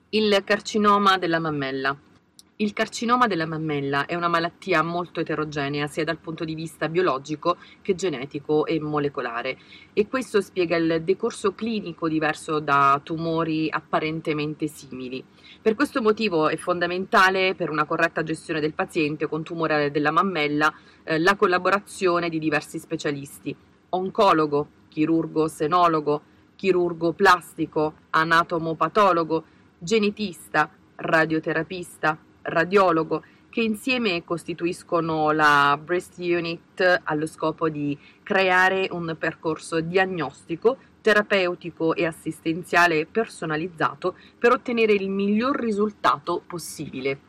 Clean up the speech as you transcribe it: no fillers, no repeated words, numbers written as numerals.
Il carcinoma della mammella. Il carcinoma della mammella è una malattia molto eterogenea sia dal punto di vista biologico che genetico e molecolare, e questo spiega il decorso clinico diverso da tumori apparentemente simili. Per questo motivo è fondamentale, per una corretta gestione del paziente con tumore della mammella, la collaborazione di diversi specialisti: oncologo, chirurgo senologo, chirurgo plastico, anatomopatologo, genetista, radioterapista, radiologo, che insieme costituiscono la Breast Unit allo scopo di creare un percorso diagnostico, terapeutico e assistenziale personalizzato per ottenere il miglior risultato possibile.